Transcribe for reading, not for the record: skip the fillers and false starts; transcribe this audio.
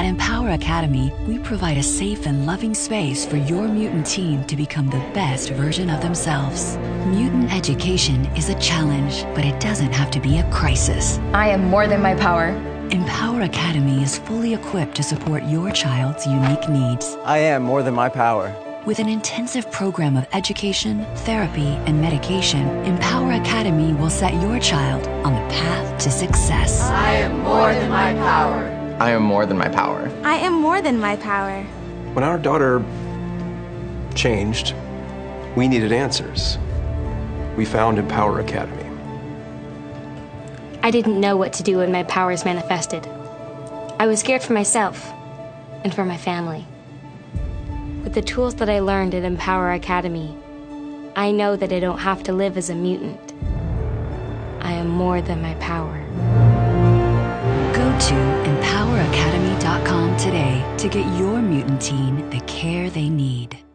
Empower Academy, we provide a safe and loving space for your mutant teen to become the best version of themselves. Mutant education is a challenge, but it doesn't have to be a crisis. I am more than my power. Empower Academy is fully equipped to support your child's unique needs. I am more than my power. With an intensive program of education, therapy, and medication, Empower Academy will set your child on the path to success. I am more than my power. I am more than my power. I am more than my power. When our daughter changed, we needed answers. We found Empower Academy. I didn't know what to do when my powers manifested. I was scared for myself and for my family. With the tools that I learned at Empower Academy, I know that I don't have to live as a mutant. I am more than my power. Go to EmpowerAcademy.com today to get your mutant teen the care they need.